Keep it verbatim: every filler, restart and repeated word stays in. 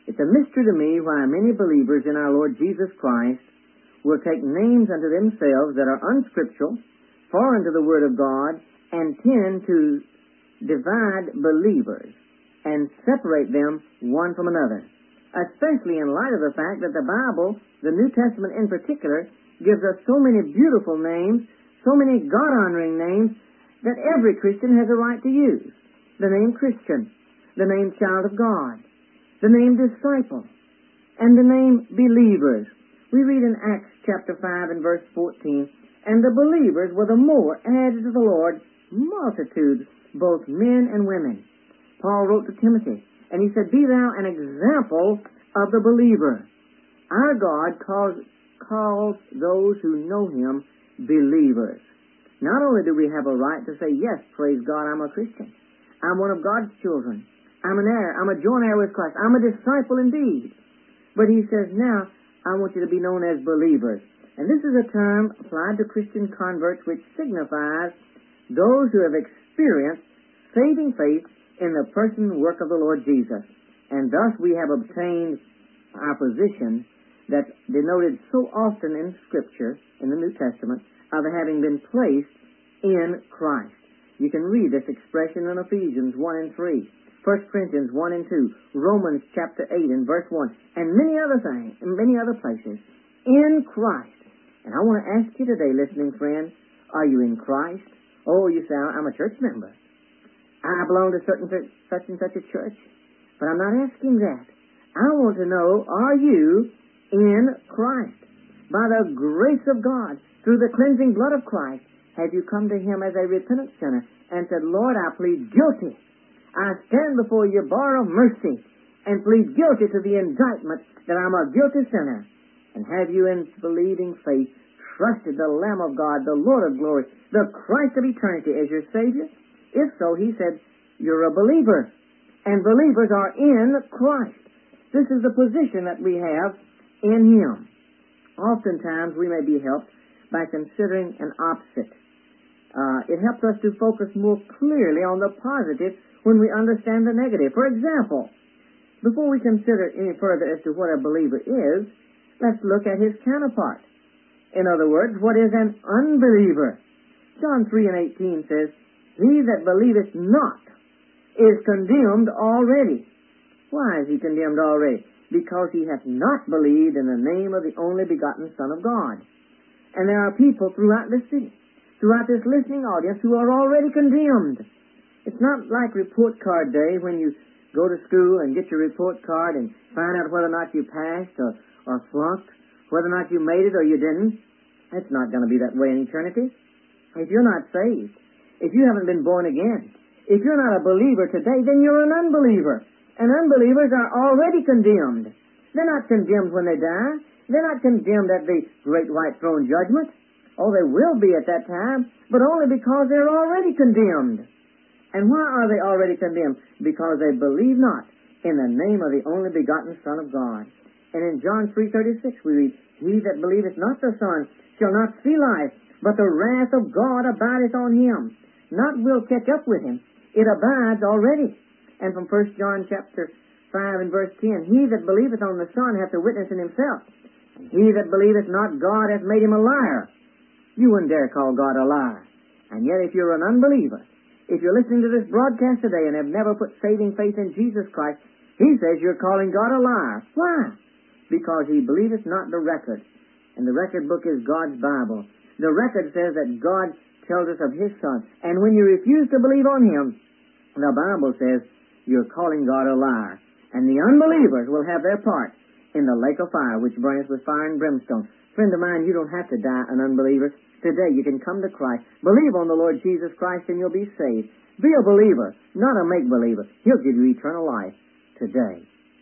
It's a mystery to me why many believers in our Lord Jesus Christ will take names unto themselves that are unscriptural, foreign to the Word of God, and tend to divide believers and separate them one from another, especially in light of the fact that the Bible, the New Testament in particular, gives us so many beautiful names, so many God-honoring names, that every Christian has a right to use. The name Christian, the name child of God, the name disciple, and the name believers. We read in Acts chapter five and verse fourteen, and the believers were the more added to the Lord, multitudes, both men and women. Paul wrote to Timothy, and he said, be thou an example of the believer. Our God calls, calls those who know Him believers. Not only do we have a right to say, yes, praise God, I'm a Christian. I'm one of God's children. I'm an heir. I'm a joint heir with Christ. I'm a disciple indeed. But he says, now, I want you to be known as believers. And this is a term applied to Christian converts which signifies those who have experienced saving faith in the person and work of the Lord Jesus. And thus we have obtained our position that's denoted so often in Scripture, in the New Testament, of having been placed in Christ. You can read this expression in Ephesians one and three, First Corinthians one and two, Romans chapter eight and verse one, and many other things, and many other places, in Christ. And I want to ask you today, listening friend, are you in Christ? Oh, you say, I'm a church member. I belong to certain such and such a church. But I'm not asking that. I want to know, are you in Christ? By the grace of God, through the cleansing blood of Christ, have you come to Him as a repentant sinner and said, Lord, I plead guilty. I stand before your bar of mercy and plead guilty to the indictment that I'm a guilty sinner. And have you in believing faith trusted the Lamb of God, the Lord of glory, the Christ of eternity as your Savior? If so, he said, you're a believer. And believers are in Christ. This is the position that we have in Him. Oftentimes we may be helped by considering an opposite. Uh, it helps us to focus more clearly on the positive when we understand the negative. For example, before we consider any further as to what a believer is, let's look at his counterpart. In other words, what is an unbeliever? John three and eighteen says, he that believeth not is condemned already. Why is he condemned already? Because he hath not believed in the name of the only begotten Son of God. And there are people throughout this city, throughout this listening audience, who are already condemned. It's not like report card day when you go to school and get your report card and find out whether or not you passed or, or flunked, whether or not you made it or you didn't. It's not going to be that way in eternity. If you're not saved, if you haven't been born again, if you're not a believer today, then you're an unbeliever. And unbelievers are already condemned. They're not condemned when they die. They're not condemned at the great white throne judgment. Oh, they will be at that time, but only because they're already condemned. And why are they already condemned? Because they believe not in the name of the only begotten Son of God. And in John three thirty-six we read, he that believeth not the Son shall not see life, but the wrath of God abideth on him. Not will catch up with him. It abides already. And from First John chapter five and verse ten, he that believeth on the Son hath a witness in himself. And he that believeth not God hath made him a liar. You wouldn't dare call God a liar. And yet if you're an unbeliever, if you're listening to this broadcast today and have never put saving faith in Jesus Christ, he says you're calling God a liar. Why? Because he believeth not the record. And the record book is God's Bible. The record says that God tells us of His Son. And when you refuse to believe on Him, the Bible says you're calling God a liar. And the unbelievers will have their part in the lake of fire, which burneth with fire and brimstone. Friend of mine, you don't have to die an unbeliever. Today you can come to Christ. Believe on the Lord Jesus Christ and you'll be saved. Be a believer, not a make-believer. He'll give you eternal life today.